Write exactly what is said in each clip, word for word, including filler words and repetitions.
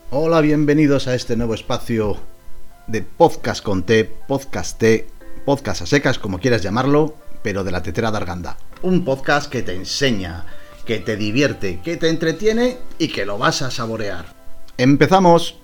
Hola, bienvenidos a este nuevo espacio de podcast con T, podcast T, podcast a secas, como quieras llamarlo, pero de la tetera de Arganda. Un podcast que te enseña, que te divierte, que te entretiene y que lo vas a saborear. ¡Empezamos!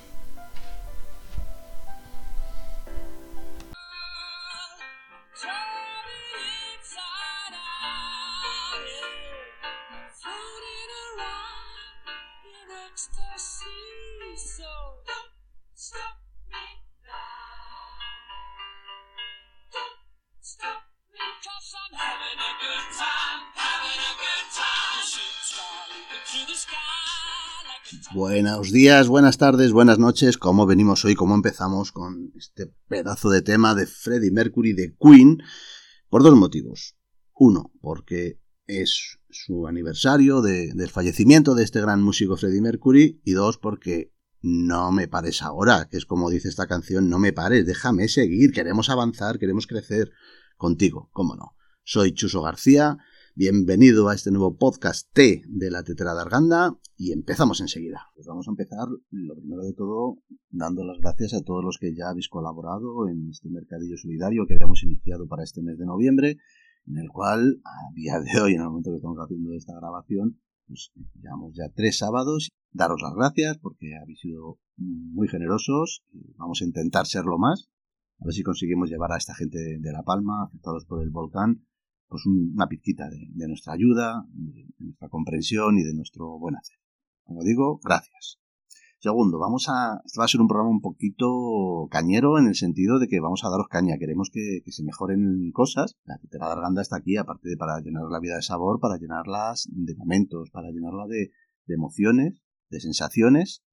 Buenos días, buenas tardes, buenas noches. ¿Cómo venimos hoy? ¿Cómo empezamos con este pedazo de tema de Freddie Mercury de Queen? Por dos motivos. Uno, porque es su aniversario de, del fallecimiento de este gran músico Freddie Mercury. Y dos, porque no me pares ahora, que es como dice esta canción, no me pares, déjame seguir, queremos avanzar, queremos crecer contigo, cómo no. Soy Chuso García. Bienvenido a este nuevo podcast T de la tetera de Arganda y empezamos enseguida. Pues vamos a empezar, lo primero de todo, dando las gracias a todos los que ya habéis colaborado en este mercadillo solidario que habíamos iniciado para este mes de noviembre, en el cual, a día de hoy, en el momento que estamos haciendo esta grabación, pues llevamos ya tres sábados. Daros las gracias porque habéis sido muy generosos, vamos a intentar serlo más, a ver si conseguimos llevar a esta gente de La Palma, afectados por el volcán, pues una pizquita de, de nuestra ayuda, de, de nuestra comprensión y de nuestro buen hacer. Como digo, gracias. Segundo, vamos a, este va a ser un programa un poquito cañero en el sentido de que vamos a daros caña. Queremos que, que se mejoren cosas. La tetera de Arganda está aquí, aparte de para llenar la vida de sabor, para llenarlas de momentos, para llenarla de, de emociones, de sensaciones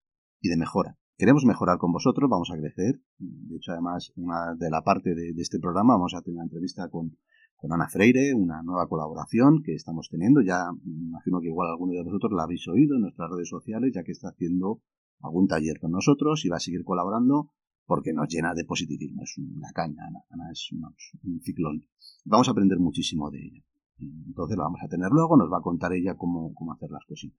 y de mejora. Queremos mejorar con vosotros, vamos a crecer. De hecho, además, una de la parte de, de este programa vamos a tener una entrevista con con Ana Freire, una nueva colaboración que estamos teniendo. Ya imagino que igual alguno de vosotros la habéis oído en nuestras redes sociales, ya que está haciendo algún taller con nosotros y va a seguir colaborando porque nos llena de positivismo. Es una caña, Ana, Ana es una, un ciclón. Vamos a aprender muchísimo de ella. Entonces la vamos a tener luego, nos va a contar ella cómo, cómo hacer las cositas.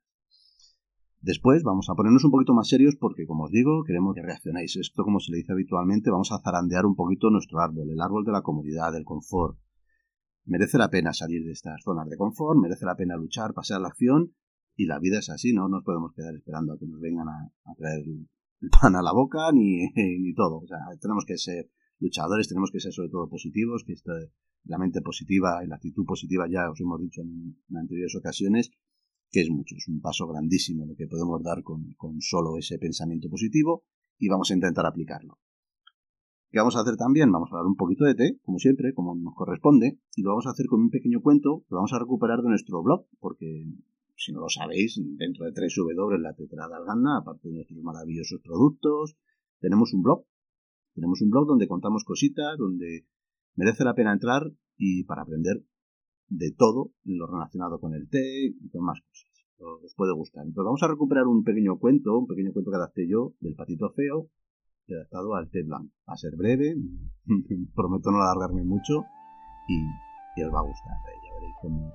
Después vamos a ponernos un poquito más serios porque, como os digo, queremos que reaccionéis. Esto, como se le dice habitualmente, vamos a zarandear un poquito nuestro árbol, el árbol de la comodidad, del confort. Merece la pena salir de estas zonas de confort, merece la pena luchar, pasar la acción, y la vida es así, no nos podemos quedar esperando a que nos vengan a, a traer el, el pan a la boca ni, ni todo. O sea, tenemos que ser luchadores, tenemos que ser sobre todo positivos, que esta, la mente positiva y la actitud positiva ya os hemos dicho en, en anteriores ocasiones, que es mucho, es un paso grandísimo lo que podemos dar con, con solo ese pensamiento positivo y vamos a intentar aplicarlo. ¿Qué vamos a hacer también? Vamos a hablar un poquito de té, como siempre, como nos corresponde, y lo vamos a hacer con un pequeño cuento que vamos a recuperar de nuestro blog, porque si no lo sabéis, dentro de doble u doble u doble u punto la tetera de Arganda, aparte de nuestros maravillosos productos, tenemos un blog. Tenemos un blog donde contamos cositas, donde merece la pena entrar y para aprender de todo lo relacionado con el té y con más cosas. Os puede gustar. Entonces vamos a recuperar un pequeño cuento, un pequeño cuento que adapté yo del patito feo, adaptado al té blanco. Va a ser breve, prometo no alargarme mucho y, y os va a gustar. Ya veréis cómo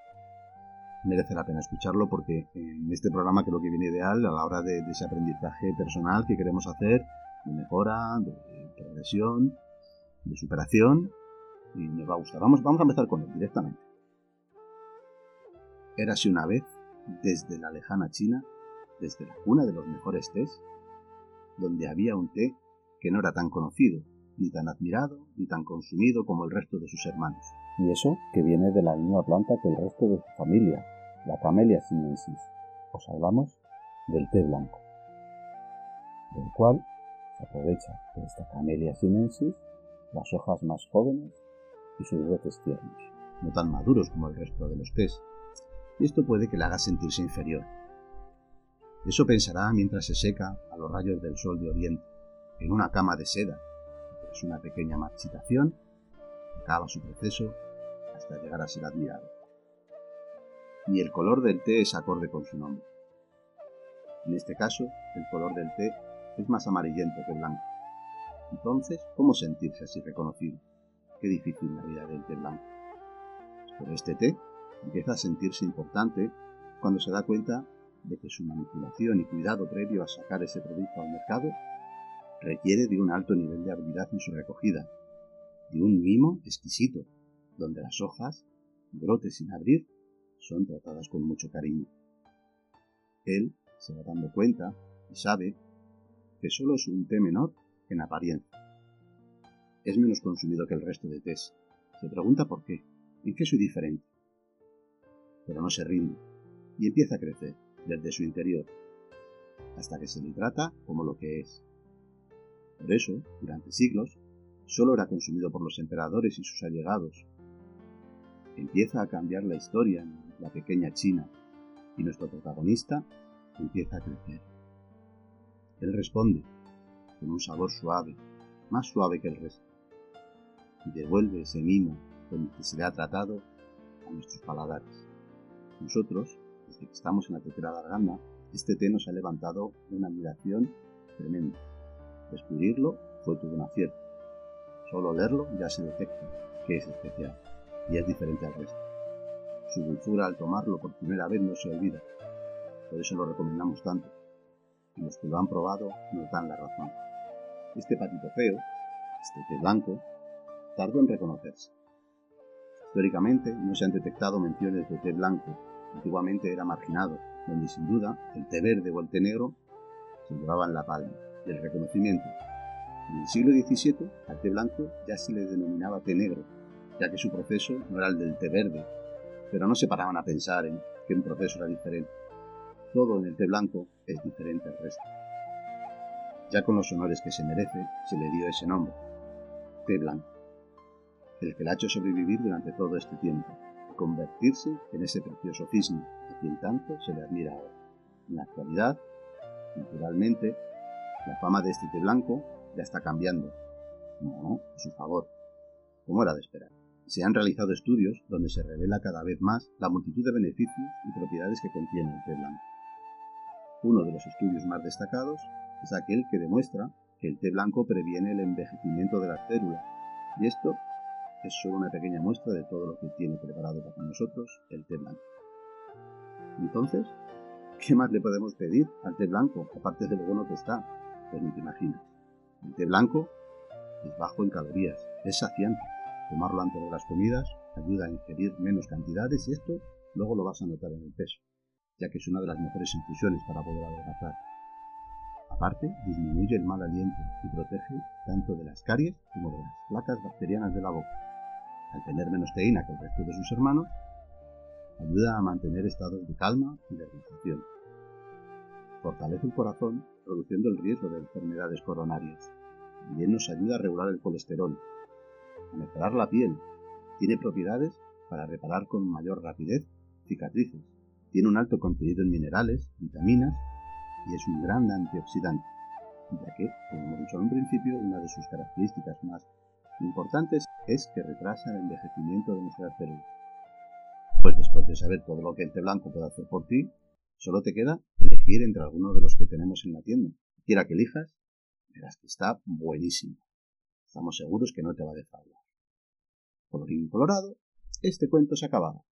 merece la pena escucharlo porque en este programa creo que viene ideal a la hora de, de ese aprendizaje personal que queremos hacer, de mejora, de, de progresión, de superación, y nos va a gustar. Vamos, vamos a empezar con él directamente. Érase una vez, desde la lejana China, desde la cuna de los mejores tés, donde había un té que no era tan conocido, ni tan admirado, ni tan consumido como el resto de sus hermanos. Y eso que viene de la misma planta que el resto de su familia, la Camellia sinensis. Os hablamos del té blanco, del cual se aprovecha de esta Camellia sinensis las hojas más jóvenes y sus brotes tiernos, no tan maduros como el resto de los tés, y esto puede que le haga sentirse inferior. Eso pensará mientras se seca a los rayos del sol de oriente, en una cama de seda. Es una pequeña marchitación, acaba su proceso hasta llegar a ser admirado. Y el color del té es acorde con su nombre. En este caso, el color del té es más amarillento que blanco. Entonces, ¿cómo sentirse así reconocido? Qué difícil la vida del té blanco. Pero este té empieza a sentirse importante cuando se da cuenta de que su manipulación y cuidado previo a sacar ese producto al mercado requiere de un alto nivel de habilidad en su recogida, de un mimo exquisito, donde las hojas, brotes sin abrir, son tratadas con mucho cariño. Él se va dando cuenta y sabe que solo es un té menor en apariencia. Es menos consumido que el resto de tés. Se pregunta por qué, en qué soy diferente. Pero no se rinde y empieza a crecer desde su interior, hasta que se le trata como lo que es. Por eso, durante siglos, solo era consumido por los emperadores y sus allegados. Empieza a cambiar la historia en la pequeña China y nuestro protagonista empieza a crecer. Él responde con un sabor suave, más suave que el resto, y devuelve ese mimo con el que se le ha tratado a nuestros paladares. Nosotros, desde que estamos en la tetera de Arganda, este té nos ha levantado una admiración tremenda. Descubrirlo fue todo un acierto. Solo leerlo ya se detecta que es especial y es diferente al resto. Su dulzura al tomarlo por primera vez no se olvida. Por eso lo recomendamos tanto. Y los que lo han probado nos dan la razón. Este patito feo, este té blanco, tardó en reconocerse. Históricamente no se han detectado menciones de té blanco. Antiguamente era marginado, donde sin duda el té verde o el té negro se llevaban la palma del reconocimiento. En el siglo diecisiete al té blanco ya se le denominaba té negro, ya que su proceso no era el del té verde, pero no se paraban a pensar en que un proceso era diferente. Todo en el té blanco es diferente al resto. Ya con los honores que se merece, se le dio ese nombre, té blanco, el que le ha hecho sobrevivir durante todo este tiempo, y convertirse en ese precioso cisne a quien tanto se le admira ahora. En la actualidad, naturalmente, la fama de este té blanco ya está cambiando, no, a su favor, como era de esperar. Se han realizado estudios donde se revela cada vez más la multitud de beneficios y propiedades que contiene el té blanco. Uno de los estudios más destacados es aquel que demuestra que el té blanco previene el envejecimiento de las células, y esto es solo una pequeña muestra de todo lo que tiene preparado para nosotros el té blanco. Entonces, ¿qué más le podemos pedir al té blanco, aparte de lo bueno que está? Pues ni te imaginas. El té blanco es bajo en calorías, es saciante. Tomarlo antes de las comidas ayuda a ingerir menos cantidades y esto luego lo vas a notar en el peso, ya que es una de las mejores infusiones para poder adelgazar. Aparte, disminuye el mal aliento y protege tanto de las caries como de las placas bacterianas de la boca. Al tener menos teína que el resto de sus hermanos, ayuda a mantener estados de calma y de relajación. Fortalece el corazón, reduciendo el riesgo de enfermedades coronarias. También nos ayuda a regular el colesterol, a mejorar la piel. Tiene propiedades para reparar con mayor rapidez cicatrices. Tiene un alto contenido en minerales, vitaminas y es un gran antioxidante, ya que, como hemos dicho en un principio, una de sus características más importantes es que retrasa el envejecimiento de nuestras células. Pues después de saber todo lo que el té blanco puede hacer por ti, solo te queda elegir entre algunos de los que tenemos en la tienda. Quiera que elijas, verás que está buenísimo. Estamos seguros que no te va a defraudar. Colorín colorado, este cuento se ha acabado.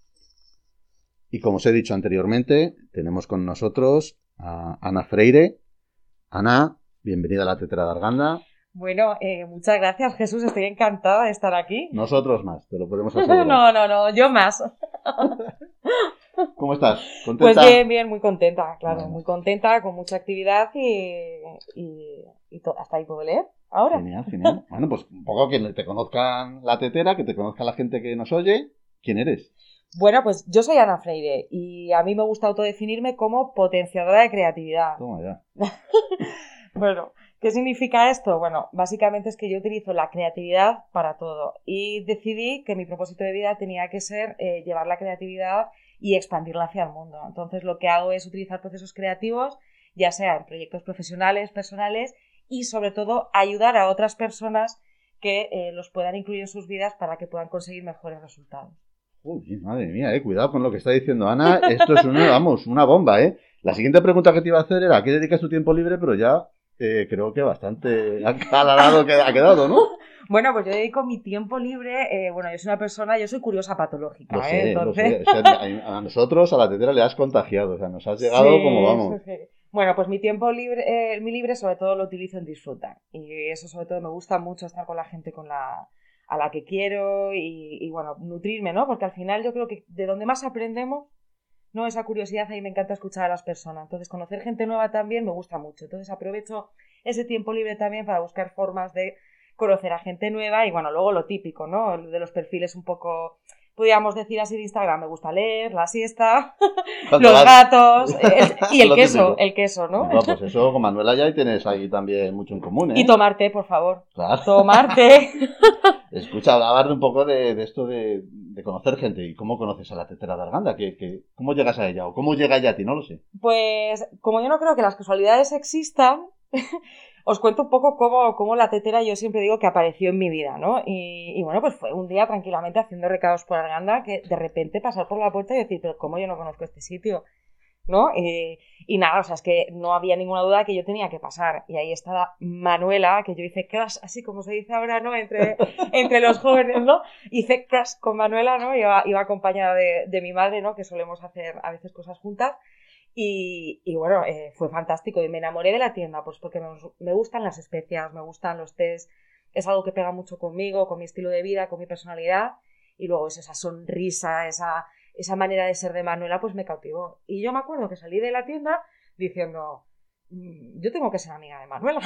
Y como os he dicho anteriormente, tenemos con nosotros a Ana Freire. Ana, bienvenida a la tetera de Arganda. Bueno, eh, muchas gracias, Jesús. Estoy encantada de estar aquí. Nosotros más, te lo podemos asegurar. No, no, no, yo más. ¿Cómo estás? ¿Contenta? Pues bien, bien, muy contenta, claro, Bueno. muy contenta, con mucha actividad y, y, y to- hasta ahí puedo leer ahora. Genial, genial. Bueno, pues un poco que te conozcan la tetera, que te conozca la gente que nos oye. ¿Quién eres? Bueno, pues yo soy Ana Freire y a mí me gusta autodefinirme como potenciadora de creatividad. Toma ya. Bueno, ¿qué significa esto? Bueno, básicamente es que yo utilizo la creatividad para todo y decidí que mi propósito de vida tenía que ser eh, llevar la creatividad y expandirla hacia el mundo. Entonces lo que hago es utilizar procesos creativos, ya sea en proyectos profesionales, personales y sobre todo ayudar a otras personas que eh, los puedan incluir en sus vidas para que puedan conseguir mejores resultados. Uy, madre mía, eh, cuidado con lo que está diciendo Ana. Esto es una, vamos, una bomba, ¿eh? La siguiente pregunta que te iba a hacer era ¿a qué dedicas tu tiempo libre? Pero ya eh, creo que bastante aclarado que ha quedado, ¿no? Bueno, pues yo dedico mi tiempo libre, eh, bueno, yo soy una persona, yo soy curiosa patológica, Lo sé, ¿eh? Entonces... lo sé. Es que a, a nosotros, a la tetera, le has contagiado, o sea, nos has llegado sí, como vamos. Sí, sí. Bueno, pues mi tiempo libre, eh, mi libre sobre todo lo utilizo en disfrutar, y eso sobre todo me gusta mucho estar con la gente con la, a la que quiero y, y bueno, nutrirme, ¿no? Porque al final yo creo que de donde más aprendemos, ¿no? Esa curiosidad, a mí me encanta escuchar a las personas, entonces conocer gente nueva también me gusta mucho, entonces aprovecho ese tiempo libre también para buscar formas de conocer a gente nueva y bueno, luego lo típico, ¿no? De los perfiles un poco, podríamos decir así de Instagram, me gusta leer, la siesta, los vas... gatos el, y el queso, típico. el queso, ¿no? Bueno, pues eso con Manuela ya tienes ahí también mucho en común, ¿eh? Y tomarte, por favor. Claro. Tomarte. Escucha, hablar un poco de, de esto de, de conocer gente y cómo conoces a la tetera de Arganda, que, que, ¿cómo llegas a ella o cómo llega ella a ti? No lo sé. Pues como yo no creo que las casualidades existan, os cuento un poco cómo, cómo la tetera yo siempre digo que apareció en mi vida, ¿no? Y, y bueno, pues fue un día tranquilamente haciendo recados por Arganda que de repente pasar por la puerta y decir, pero ¿cómo yo no conozco este sitio? ¿No? Y, y nada, o sea, es que no había ninguna duda que yo tenía que pasar. Y ahí estaba Manuela, que yo hice crash, así como se dice ahora, ¿no? Entre, entre los jóvenes, ¿no? Hice crash con Manuela, ¿no? Iba, iba acompañada de, de mi madre, ¿no? Que solemos hacer a veces cosas juntas. Y, y bueno, eh, fue fantástico y me enamoré de la tienda, pues porque me, me gustan las especias, me gustan los tés, es algo que pega mucho conmigo, con mi estilo de vida, con mi personalidad y luego es esa sonrisa, esa, esa manera de ser de Manuela, pues me cautivó. Y yo me acuerdo que salí de la tienda diciendo, yo tengo que ser amiga de Manuela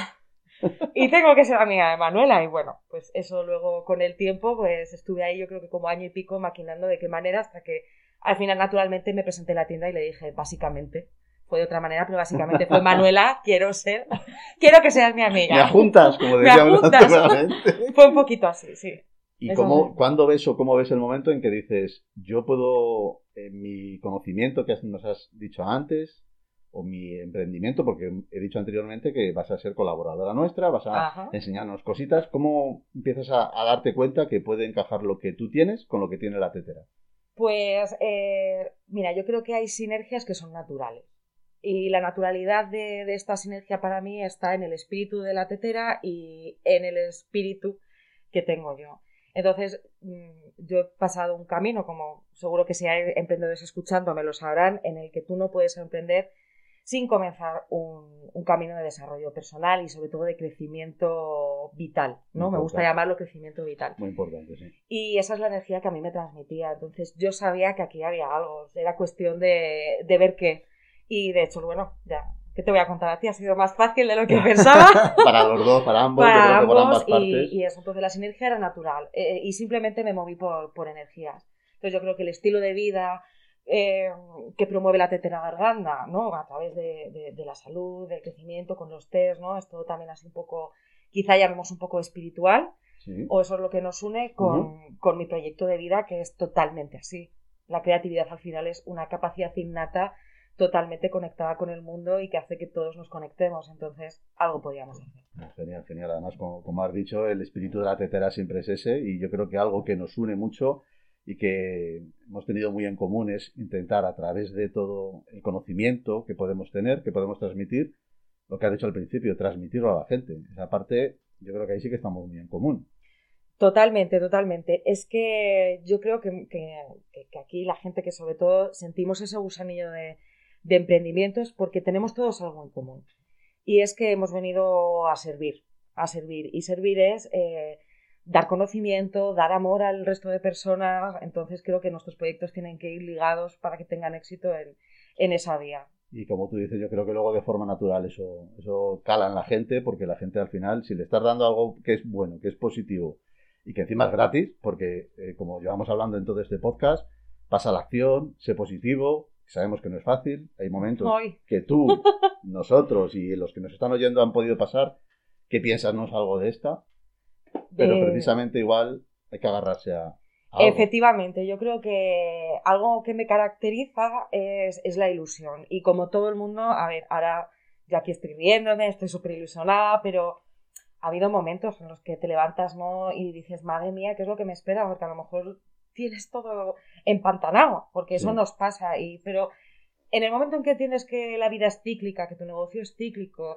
y tengo que ser amiga de Manuela y bueno, pues eso luego con el tiempo pues estuve ahí yo creo que como año y pico maquinando de qué manera hasta que al final, naturalmente, me presenté en la tienda y le dije, básicamente, fue de otra manera, pero básicamente fue Manuela, quiero ser, quiero que seas mi amiga. Me ajuntas, como decíamos anteriormente. Fue un poquito así, sí. ¿Y cómo, cuándo ves o cómo ves el momento en que dices, yo puedo, en mi conocimiento que nos has dicho antes, o mi emprendimiento, porque he dicho anteriormente que vas a ser colaboradora nuestra, vas a Ajá. enseñarnos cositas, ¿cómo empiezas a, a darte cuenta que puede encajar lo que tú tienes con lo que tiene la tetera? Pues, eh, mira, yo creo que hay sinergias que son naturales. Y la naturalidad de, de esta sinergia para mí está en el espíritu de la tetera y en el espíritu que tengo yo. Entonces, yo he pasado un camino, como seguro que si hay emprendedores escuchando me lo sabrán, en el que tú no puedes emprender sin comenzar un, un camino de desarrollo personal y sobre todo de crecimiento vital, ¿no? Me gusta llamarlo crecimiento vital. Muy importante, sí. Y esa es la energía que a mí me transmitía. Entonces yo sabía que aquí había algo, era cuestión de, de ver qué. Y de hecho, bueno, ya, ¿qué te voy a contar a ti? Ha sido más fácil de lo que pensaba. Para los dos, para ambos, para yo creo que ambos por ambas partes. Y, y eso, entonces la sinergia era natural eh, y simplemente me moví por, por energías. Entonces yo creo que el estilo de vida eh, que promueve la tetera de Arganda, ¿no? A través de, de, de la salud, del crecimiento, con los tés, ¿no? Es todo también así un poco, quizá llamemos un poco espiritual, sí. O eso es lo que nos une con, uh-huh. con mi proyecto de vida, que es totalmente así. La creatividad al final es una capacidad innata totalmente conectada con el mundo y que hace que todos nos conectemos, entonces algo podíamos hacer. Genial, genial. Además, como, como has dicho, el espíritu de la tetera siempre es ese y yo creo que algo que nos une mucho y que hemos tenido muy en común es intentar a través de todo el conocimiento que podemos tener, que podemos transmitir, lo que has dicho al principio, transmitirlo a la gente. Esa parte yo creo que ahí sí que estamos muy en común. Totalmente, totalmente. Es que yo creo que, que, que aquí la gente que sobre todo sentimos ese gusanillo de, de emprendimientos porque tenemos todos algo en común. Y es que hemos venido a servir, a servir. Y servir es eh, dar conocimiento, dar amor al resto de personas. Entonces creo que nuestros proyectos tienen que ir ligados para que tengan éxito en, en esa vía. Y como tú dices, yo creo que luego de forma natural eso, eso cala en la gente, porque la gente al final, si le estás dando algo que es bueno, que es positivo, y que encima es gratis, porque eh, como llevamos hablando en todo este podcast, pasa a la acción, sé positivo, sabemos que no es fácil, hay momentos Hoy. que tú, nosotros y los que nos están oyendo han podido pasar, ¿qué piensas? ¿No es algo de esta? Pero eh... precisamente igual hay que agarrarse a, a algo. Efectivamente, yo creo que algo que me caracteriza es, es la ilusión, y como todo el mundo, a ver, ahora ya aquí estoy riéndome, estoy súper ilusionada, pero ha habido momentos en los que te levantas, ¿no? Y dices, madre mía, ¿qué es lo que me espera? Porque a lo mejor tienes todo empantanado, porque eso sí. nos pasa. Y, pero en el momento en que tienes que la vida es cíclica, que tu negocio es cíclico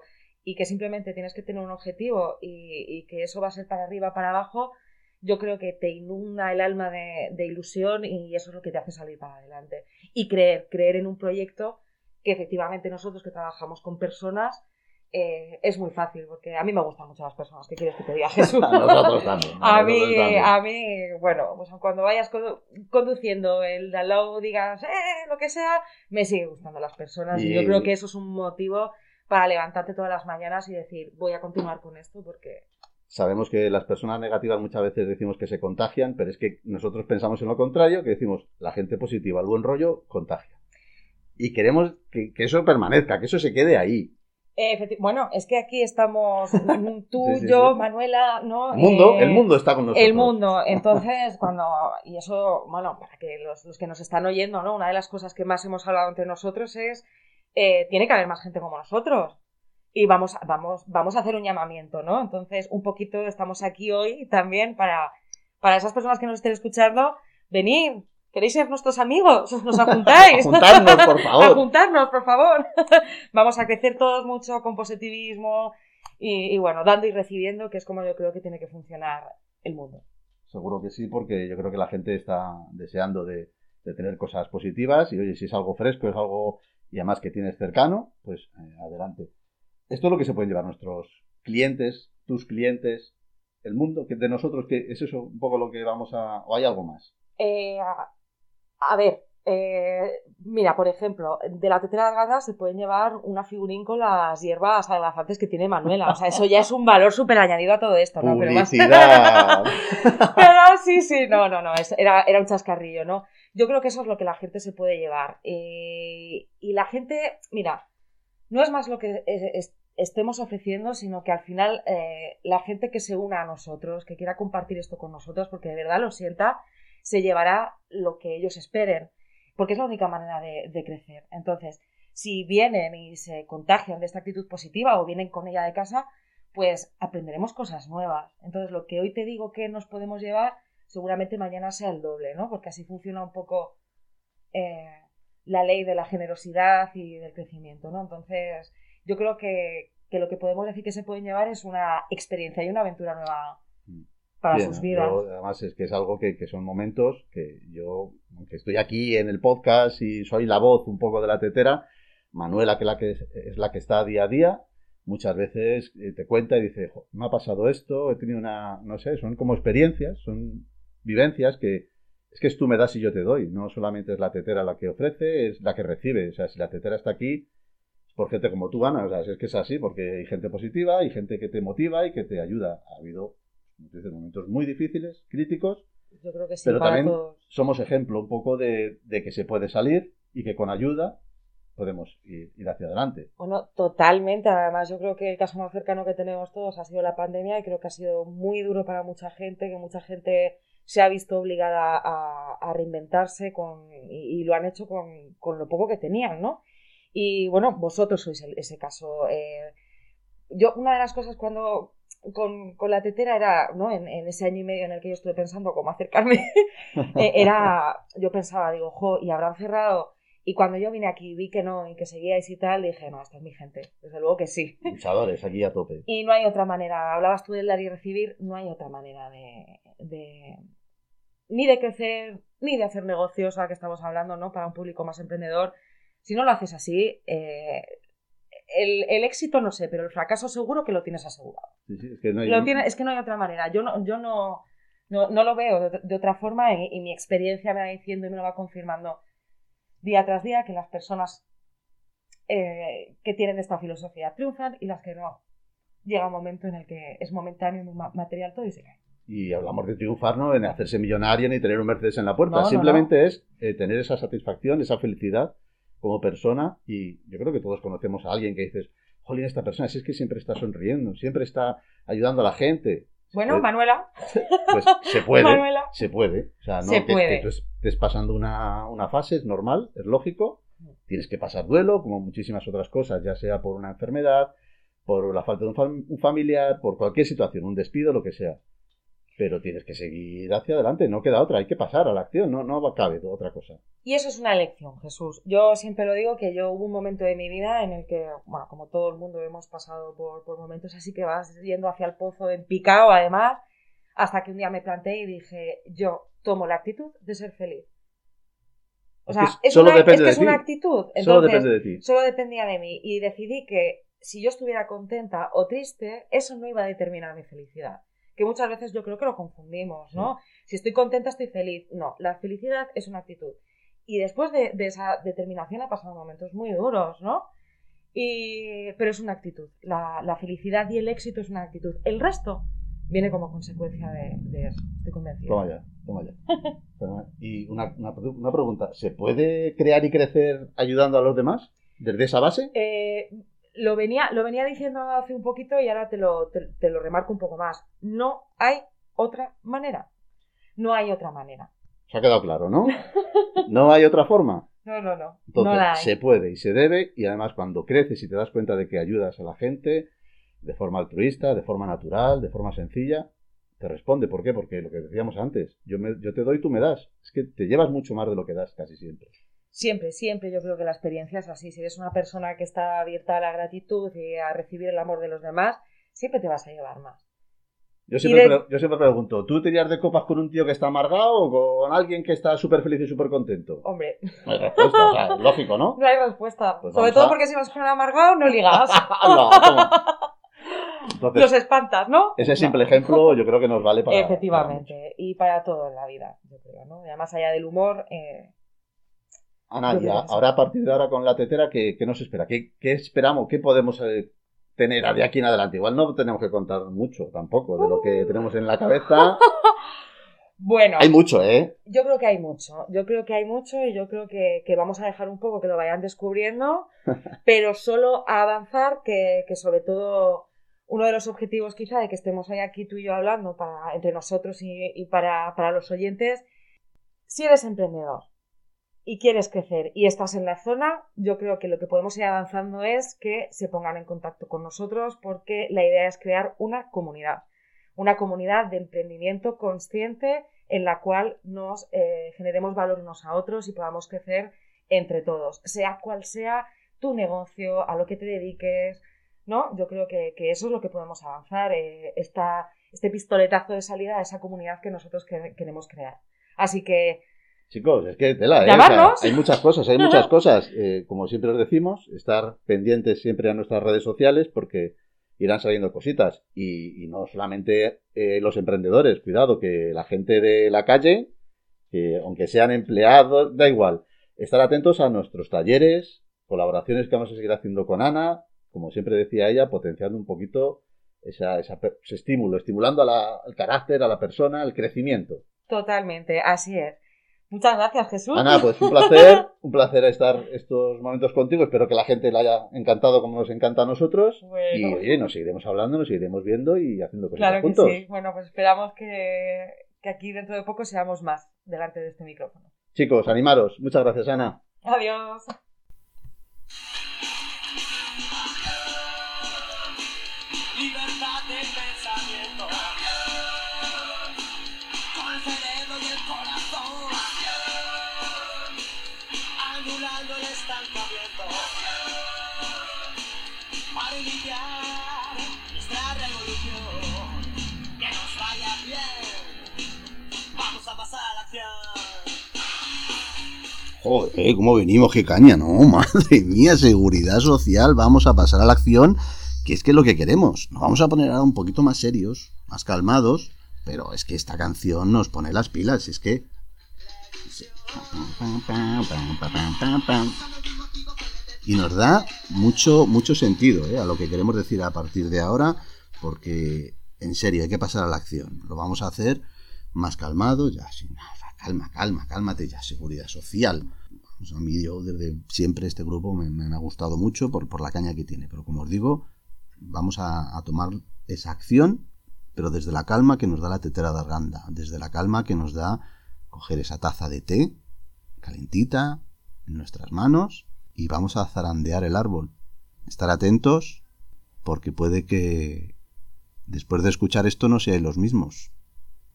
y que simplemente tienes que tener un objetivo y, y que eso va a ser para arriba, para abajo, yo creo que te inunda el alma de, de ilusión y eso es lo que te hace salir para adelante. Y creer, creer en un proyecto que efectivamente nosotros que trabajamos con personas eh, es muy fácil, porque a mí me gustan mucho las personas. ¿Qué quieres que te diga, Jesús? A nosotros también. A, a mí, nosotros también. a mí, bueno, pues cuando vayas condu- conduciendo el de al lado digas, eh, lo que sea, me sigue gustando las personas y... y yo creo que eso es un motivo para levantarte todas las mañanas y decir, voy a continuar con esto porque... Sabemos que las personas negativas muchas veces decimos que se contagian, pero es que nosotros pensamos en lo contrario, que decimos, la gente positiva, el buen rollo, contagia. Y queremos que, que eso permanezca, que eso se quede ahí. Eh, bueno, es que aquí estamos tú, sí, sí, yo, sí. Manuela, ¿no? El mundo, eh, el mundo está con nosotros. El mundo, entonces, cuando... Y eso, bueno, para que los, los que nos están oyendo, ¿no? Una de las cosas que más hemos hablado entre nosotros es, eh, tiene que haber más gente como nosotros. Y vamos, vamos, vamos a hacer un llamamiento, ¿no? Entonces, un poquito estamos aquí hoy también para, para esas personas que nos estén escuchando, venid. ¿Queréis ser nuestros amigos? ¿Nos apuntáis? A juntarnos, por favor. A juntarnos, por favor. Vamos a crecer todos mucho con positivismo y, y, bueno, dando y recibiendo, que es como yo creo que tiene que funcionar el mundo. Seguro que sí, porque yo creo que la gente está deseando de, de tener cosas positivas y, oye, si es algo fresco, es algo, y además que tienes cercano, pues eh, adelante. Esto es lo que se pueden llevar nuestros clientes, tus clientes, el mundo, que de nosotros, que es eso un poco lo que vamos a... ¿O hay algo más? Eh... A ver, eh, mira, por ejemplo, de la tetera delgada se pueden llevar una figurín con las hierbas adelgazantes que tiene Manuela. O sea, eso ya es un valor súper añadido a todo esto, ¿no? ¡Publicidad! Pero, pero sí, sí, no, no, no, es, era, era un chascarrillo, ¿no? Yo creo que eso es lo que la gente se puede llevar. Eh, y la gente, mira, no es más lo que es, es, estemos ofreciendo, sino que al final eh, la gente que se una a nosotros, que quiera compartir esto con nosotros, porque de verdad lo sienta, se llevará lo que ellos esperen, porque es la única manera de, de crecer. Entonces, si vienen y se contagian de esta actitud positiva o vienen con ella de casa, pues aprenderemos cosas nuevas. Entonces, lo que hoy te digo que nos podemos llevar, seguramente mañana sea el doble, ¿no? Porque así funciona un poco eh, la ley de la generosidad y del crecimiento, ¿no? Entonces, yo creo que, que lo que podemos decir que se pueden llevar es una experiencia y una aventura nueva para Bien, sus vidas. Yo, además es que es algo que, que son momentos que yo, aunque estoy aquí en el podcast y soy la voz un poco de la tetera, Manuela, que es la que, es la que está día a día, muchas veces te cuenta y dice, me ha pasado esto, he tenido una, no sé, son como experiencias, son vivencias que es que es tú me das y yo te doy, no solamente es la tetera la que ofrece, es la que recibe, o sea, si la tetera está aquí, es por gente como tú, Ana, o sea, es que es así, porque hay gente positiva, hay gente que te motiva y que te ayuda. Ha habido momentos muy difíciles, críticos, yo creo que sí, pero para también todos. Somos ejemplo un poco de, de que se puede salir y que con ayuda podemos ir, ir hacia adelante. Bueno, totalmente. Además, yo creo que el caso más cercano que tenemos todos ha sido la pandemia y creo que ha sido muy duro para mucha gente, que mucha gente se ha visto obligada a, a reinventarse con, y, y lo han hecho con, con lo poco que tenían, ¿no? Y bueno, vosotros sois el, ese caso. Eh, yo, una de las cosas cuando... Con, con la tetera era, ¿no? En, en ese año y medio en el que yo estuve pensando cómo acercarme, era, yo pensaba, digo, jo, y habrán cerrado. Y cuando yo vine aquí y vi que no, y que seguíais y tal, dije, no, esta es mi gente, desde luego que sí. Luchadores, aquí a tope. Y no hay otra manera, hablabas tú del dar y recibir, no hay otra manera de, de ni de crecer, ni de hacer negocios, ahora que estamos hablando, ¿no? Para un público más emprendedor. Si no lo haces así, eh, El, el éxito no sé, pero el fracaso seguro que lo tienes asegurado. Sí, sí, es, que no hay... lo tiene, es que no hay otra manera. Yo no, yo no, no, no lo veo de, de otra forma y, y mi experiencia me va diciendo y me lo va confirmando día tras día que las personas eh, que tienen esta filosofía triunfan y las que no. Llega un momento en el que es momentáneo y material todo y se cae. Y hablamos de triunfar, no en hacerse millonario ni tener un Mercedes en la puerta. No, Simplemente no, no. es eh, tener esa satisfacción, esa felicidad como persona, y yo creo que todos conocemos a alguien que dices, jolín, esta persona, si es que siempre está sonriendo, siempre está ayudando a la gente. Bueno, puede, Manuela. Pues se puede, Manuela. se puede. O sea, no se que, puede. que tú estés pasando una, una fase, es normal, es lógico, tienes que pasar duelo, como muchísimas otras cosas, ya sea por una enfermedad, por la falta de un, fam- un familiar, por cualquier situación, un despido, lo que sea. pero tienes que seguir hacia adelante, no queda otra, hay que pasar a la acción, no, no cabe otra cosa. Y eso es una elección, Jesús. Yo siempre lo digo que yo hubo un momento de mi vida en el que, bueno, como todo el mundo hemos pasado por, por momentos así que vas yendo hacia el pozo en picado, además, hasta que un día me planteé y dije, yo tomo la actitud de ser feliz. O sea, es, solo una, depende es, que de es ti. una actitud. Entonces, solo depende de ti. Solo dependía de mí. Y decidí que si yo estuviera contenta o triste, eso no iba a determinar mi felicidad. Que muchas veces yo creo que lo confundimos, ¿no? Sí. Si estoy contenta, estoy feliz. No, la felicidad es una actitud. Y después de, de esa determinación ha pasado momentos muy duros, ¿no? Y, pero es una actitud. La, la felicidad y el éxito es una actitud. El resto viene como consecuencia de, de eso. Estoy convencida. Toma ya, toma ya. Y una, una, una pregunta. ¿Se puede crear y crecer ayudando a los demás desde esa base? Eh, lo, venía, lo venía diciendo hace un poquito y ahora te lo, te, te lo remarco un poco más. No hay otra manera. No hay otra manera. Se ha quedado claro, ¿no? No hay otra forma. No, no, no. Entonces, no la hay. Se puede y se debe, y además cuando creces y te das cuenta de que ayudas a la gente de forma altruista, de forma natural, de forma sencilla, te responde. ¿Por qué? Porque lo que decíamos antes, yo, me, yo te doy, tú me das. Es que te llevas mucho más de lo que das casi siempre. Siempre, siempre yo creo que la experiencia es así. Si eres una persona que está abierta a la gratitud y a recibir el amor de los demás, siempre te vas a llevar más. Yo siempre, de... yo siempre pregunto, ¿tú te irías de copas con un tío que está amargado o con alguien que está súper feliz y súper contento? Hombre. No hay respuesta, o sea, es lógico, ¿no? No hay respuesta. Pues Sobre todo a... porque si vas con un amargado, no ligas. no, ¿cómo? Entonces, los espantas, ¿no? Ese simple no. ejemplo yo creo que nos vale para... Efectivamente, para y para todo en la vida, yo creo, ¿no? Ya más allá del humor... Eh... Ana, y a, ahora a partir de ahora con la tetera, ¿qué, qué nos espera? ¿Qué, qué esperamos? ¿Qué podemos eh, tener de aquí en adelante? Igual no tenemos que contar mucho tampoco de lo que tenemos en la cabeza. Bueno, hay mucho, ¿eh? Yo creo que hay mucho, yo creo que hay mucho y yo creo que, que vamos a dejar un poco que lo vayan descubriendo, pero solo a avanzar, que, que sobre todo uno de los objetivos quizá de que estemos hoy aquí tú y yo hablando para, entre nosotros y, y para, para los oyentes, si eres emprendedor y quieres crecer y estás en la zona, yo creo que lo que podemos ir avanzando es que se pongan en contacto con nosotros, porque la idea es crear una comunidad, una comunidad de emprendimiento consciente en la cual nos eh, generemos valor unos a otros y podamos crecer entre todos, sea cual sea tu negocio, a lo que te dediques, ¿no? Yo creo que, que eso es lo que podemos avanzar, eh, esta, este pistoletazo de salida a esa comunidad que nosotros que, queremos crear. Así que chicos, es que tela, ¿eh? ¿Llamarnos? O sea, hay muchas cosas, hay muchas cosas. Eh, como siempre os decimos, estar pendientes siempre a nuestras redes sociales porque irán saliendo cositas. Y, y no solamente eh, los emprendedores, cuidado, que la gente de la calle, que aunque sean empleados, da igual. Estar atentos a nuestros talleres, colaboraciones que vamos a seguir haciendo con Ana, como siempre decía ella, potenciando un poquito esa, esa, ese estímulo, estimulando a la, al carácter, a la persona, al crecimiento. Totalmente, así es. Muchas gracias, Jesús. Ana, pues un placer, un placer estar estos momentos contigo. Espero que la gente le haya encantado como nos encanta a nosotros. Bueno. Y oye, nos seguiremos hablando, nos seguiremos viendo y haciendo cosas claro juntos. Que sí. Bueno, pues esperamos que, que aquí dentro de poco seamos más delante de este micrófono. Chicos, animaros. Muchas gracias, Ana. Adiós. Libertad de pensamiento. Con el cerebro y el corazón. Anulando el estancamiento. Para iniciar nuestra revolución. Que nos vaya bien. Vamos a pasar a la acción. Joder, cómo venimos, qué caña, ¿no? Madre mía, seguridad social, vamos a pasar a la acción, que es que es lo que queremos. Nos vamos a poner ahora un poquito más serios, más calmados, pero es que esta canción nos pone las pilas, es que... Y nos da mucho, mucho sentido, ¿eh? A lo que queremos decir a partir de ahora, porque en serio hay que pasar a la acción. Lo vamos a hacer más calmado, ya sin nada. Calma, calma, cálmate ya, seguridad social. O sea, a mí yo desde siempre este grupo me, me ha gustado mucho por, por la caña que tiene. Pero como os digo, vamos a, a tomar esa acción, pero desde la calma que nos da la tetera de Arganda, desde la calma que nos da coger esa taza de té calentita en nuestras manos y vamos a zarandear el árbol. Estar atentos porque puede que después de escuchar esto no seáis los mismos.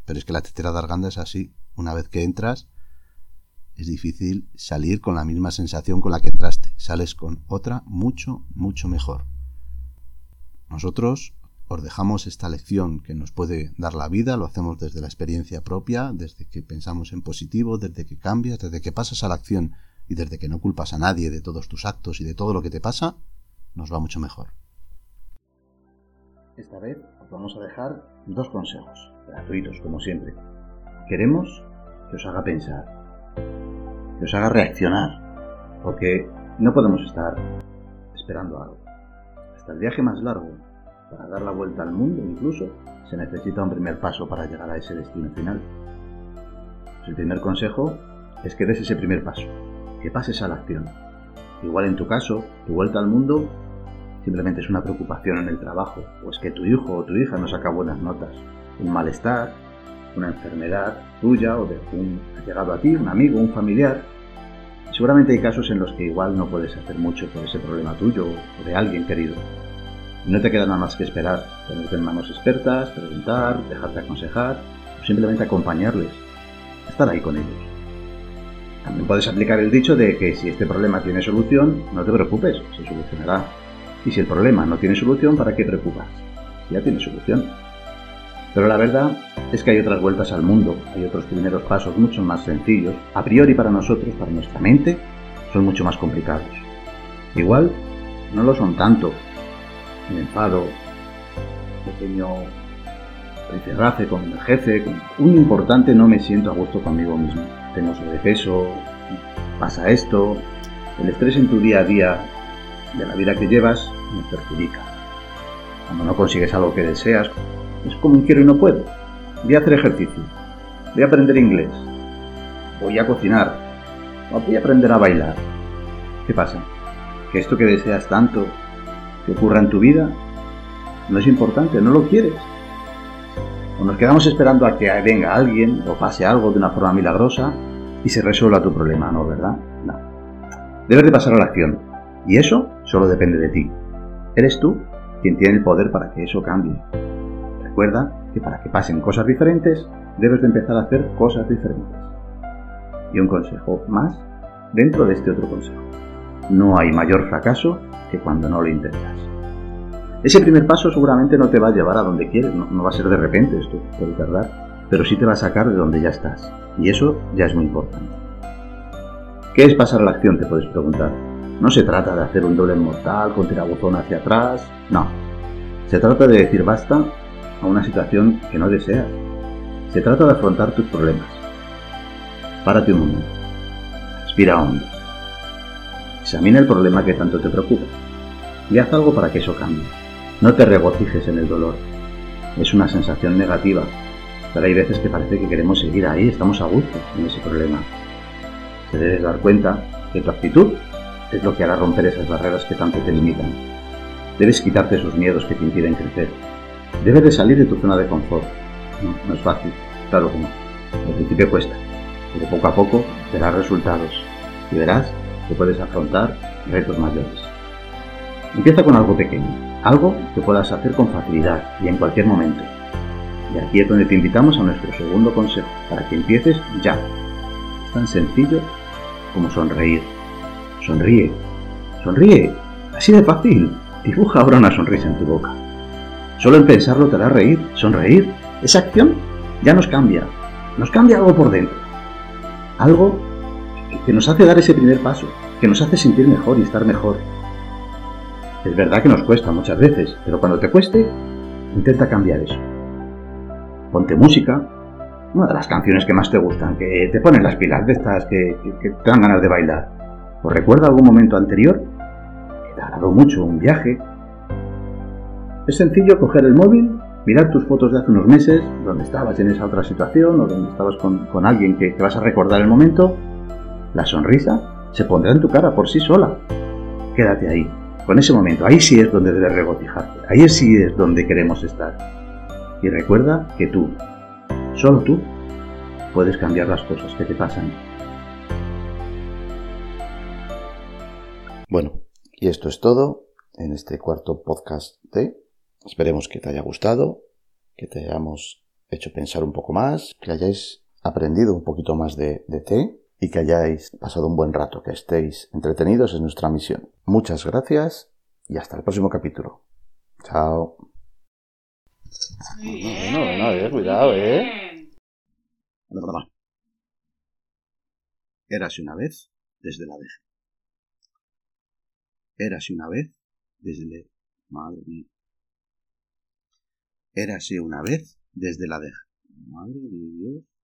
Pero es que la tetera de Arganda es así. Una vez que entras, es difícil salir con la misma sensación con la que entraste. Sales con otra mucho, mucho mejor. Nosotros os dejamos esta lección que nos puede dar la vida. Lo hacemos desde la experiencia propia, desde que pensamos en positivo, desde que cambias, desde que pasas a la acción y desde que no culpas a nadie de todos tus actos y de todo lo que te pasa, nos va mucho mejor. Esta vez os vamos a dejar dos consejos, gratuitos como siempre. Queremos que os haga pensar, que os haga reaccionar, porque no podemos estar esperando algo. Hasta el viaje más largo, para dar la vuelta al mundo incluso, se necesita un primer paso para llegar a ese destino final. Pues el primer consejo es que des ese primer paso, que pases a la acción. Igual en tu caso, tu vuelta al mundo simplemente es una preocupación en el trabajo, o es que tu hijo o tu hija no saca buenas notas, un malestar, una enfermedad tuya o de un llegado a ti, un amigo, un familiar. Seguramente hay casos en los que igual no puedes hacer mucho por ese problema tuyo o de alguien querido. Y no te queda nada más que esperar, ponerte en manos expertas, preguntar, dejarte aconsejar, o simplemente acompañarles, estar ahí con ellos. También puedes aplicar el dicho de que si este problema tiene solución, no te preocupes, se solucionará. Y si el problema no tiene solución, ¿para qué preocupas? Ya tiene solución. Pero la verdad es que hay otras vueltas al mundo, hay otros primeros pasos mucho más sencillos, a priori para nosotros, para nuestra mente, son mucho más complicados. Igual no lo son tanto. Un enfado, pequeño rifirrafe con el jefe, con un importante no me siento a gusto conmigo mismo. Tengo sobrepeso, pasa esto, el estrés en tu día a día de la vida que llevas me perjudica. Cuando no consigues algo que deseas, es como un quiero y no puedo. Voy a hacer ejercicio, voy a aprender inglés, voy a cocinar, o voy a aprender a bailar. ¿Qué pasa? Que esto que deseas tanto que ocurra en tu vida no es importante, no lo quieres. O nos quedamos esperando a que venga alguien o pase algo de una forma milagrosa y se resuelva tu problema, ¿no? ¿Verdad? No. Debes de pasar a la acción. Y eso solo depende de ti. Eres tú quien tiene el poder para que eso cambie. Recuerda que para que pasen cosas diferentes, debes de empezar a hacer cosas diferentes. Y un consejo más dentro de este otro consejo. No hay mayor fracaso que cuando no lo intentas. Ese primer paso seguramente no te va a llevar a donde quieres, no, no va a ser de repente, esto puede tardar, pero sí te va a sacar de donde ya estás. Y eso ya es muy importante. ¿Qué es pasar a la acción? Te puedes preguntar. No se trata de hacer un doble mortal con tirabuzón hacia atrás, no. Se trata de decir basta a una situación que no deseas. Se trata de afrontar tus problemas. Párate un momento. Respira hondo. Examina el problema que tanto te preocupa y haz algo para que eso cambie. No te regocijes en el dolor. Es una sensación negativa, pero hay veces que parece que queremos seguir ahí, estamos a gusto en ese problema. Te debes dar cuenta que tu actitud es lo que hará romper esas barreras que tanto te limitan. Debes quitarte esos miedos que te impiden crecer. Debes de salir de tu zona de confort. No, no es fácil, claro que no. Al principio cuesta, pero poco a poco verás resultados y verás que puedes afrontar retos mayores. Empieza con algo pequeño, algo que puedas hacer con facilidad y en cualquier momento. Y aquí es donde te invitamos a nuestro segundo consejo, para que empieces ya. Es tan sencillo como sonreír. Sonríe, sonríe, así de fácil. Dibuja ahora una sonrisa en tu boca. Solo en pensarlo te hará reír, sonreír. Esa acción ya nos cambia, nos cambia algo por dentro. Algo que nos hace dar ese primer paso, que nos hace sentir mejor y estar mejor. Es verdad que nos cuesta muchas veces, pero cuando te cueste, intenta cambiar eso. Ponte música, una de las canciones que más te gustan, que te ponen las pilas de estas, que, que, que te dan ganas de bailar. ¿O recuerda algún momento anterior que te agradó mucho, un viaje? Es sencillo coger el móvil, mirar tus fotos de hace unos meses, donde estabas en esa otra situación o donde estabas con, con alguien que, que vas a recordar el momento. La sonrisa se pondrá en tu cara por sí sola. Quédate ahí, con ese momento. Ahí sí es donde debes regocijarte. Ahí sí es donde queremos estar. Y recuerda que tú, solo tú, puedes cambiar las cosas que te pasan. Bueno, y esto es todo en este cuarto podcast de... Esperemos que te haya gustado, que te hayamos hecho pensar un poco más, que hayáis aprendido un poquito más de, de té y que hayáis pasado un buen rato, que estéis entretenidos en nuestra misión. Muchas gracias y hasta el próximo capítulo. Chao. Muy Bueno, bien, bueno, eh, muy cuidado, eh. bien. Érase una vez desde la deja. Érase una vez desde... Madre mía. Érase una vez desde la deja. Madre de Dios.